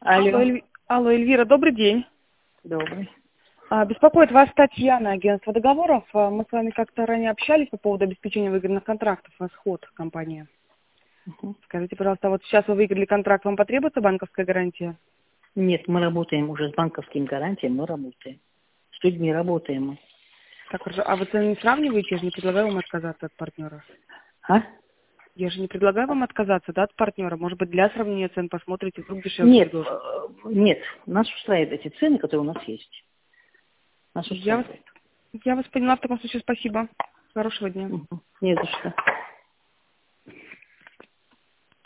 Алло. Алло, Эльвира, добрый день. Добрый. Беспокоит вас Татьяна, агентство договоров. Мы с вами как-то ранее общались по поводу обеспечения выгодных контрактов «Восход» компания. Скажите, пожалуйста, вот сейчас вы выиграли контракт, вам потребуется банковская гарантия? Нет, мы работаем уже с банковским гарантией, мы работаем. С людьми работаем мы. Так, хорошо. А вы цены не сравниваете? Я же не предлагаю вам отказаться от партнера. А? Я же не предлагаю вам отказаться, да, от партнера. Может быть, для сравнения цен посмотрите, вдруг дешевле Нет, предложат. нет, нас устраивают эти цены, которые у нас есть. Нас устраивает. Я вас поняла, в таком случае спасибо. Хорошего дня. Не за что.